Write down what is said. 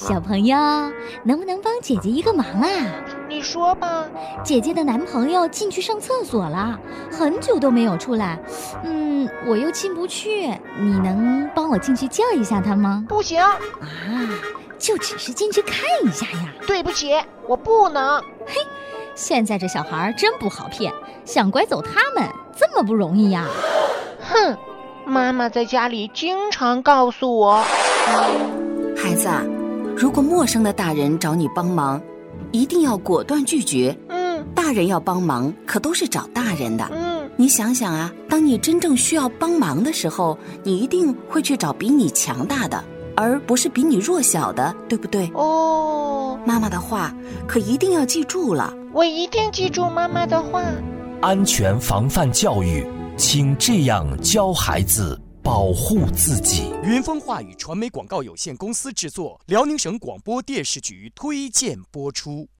小朋友，能不能帮姐姐一个忙啊？ 你说吧。 姐姐的男朋友进去上厕所了，很久都没有出来。我又进不去，你能帮我进去叫一下他吗？ 不行啊，就只是进去看一下呀。 对不起，我不能。 嘿，现在这小孩真不好骗，想拐走他们这么不容易呀。 哼，妈妈在家里经常告诉我， 孩子啊，如果陌生的大人找你帮忙，一定要果断拒绝。大人要帮忙可都是找大人的。你想想啊，当你真正需要帮忙的时候，你一定会去找比你强大的，而不是比你弱小的，对不对？妈妈的话可一定要记住了。 我一定记住妈妈的话。 安全防范教育，请这样教孩子保护自己。 云峰话语传媒广告有限公司制作，辽宁省广播电视局推荐播出。